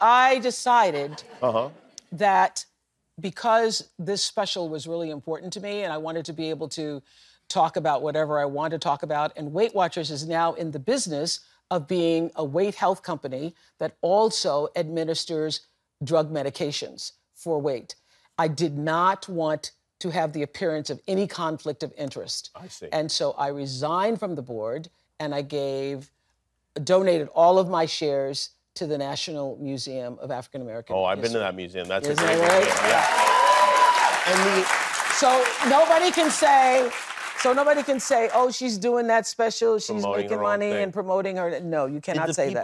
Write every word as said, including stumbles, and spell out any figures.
I decided Uh-huh. that because this special was really important to me and I wanted to be able to talk about whatever I want to talk about, and Weight Watchers is now in the business of being a weight health company that also administers drug medications for weight. I did not want to have the appearance of any conflict of interest. I see. And so I resigned from the board and I gave, donated all of my shares to the National Museum of African American Oh, I've History. been to that museum. That's Isn't a great that right? museum. Yeah. And the, so nobody can say, so nobody can say, oh, she's doing that special, she's Promoting making her own money thing. and promoting her. No, you cannot the say people that.